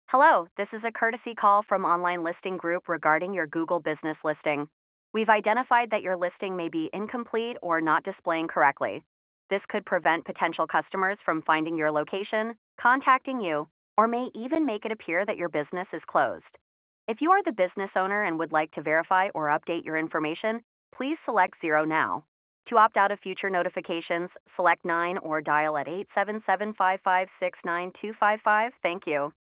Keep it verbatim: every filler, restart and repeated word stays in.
Hello, this is a courtesy call from Online Listing Group regarding your Google business listing. We've identified that your listing may be incomplete or not displaying correctly. This could prevent potential customers from finding your location, contacting you, or may even make it appear that your business is closed. If you are the business owner and would like to verify or update your information, please select zero now. To opt out of future notifications, select nine or dial at eight seven seven, five five six, nine two five five. Thank you.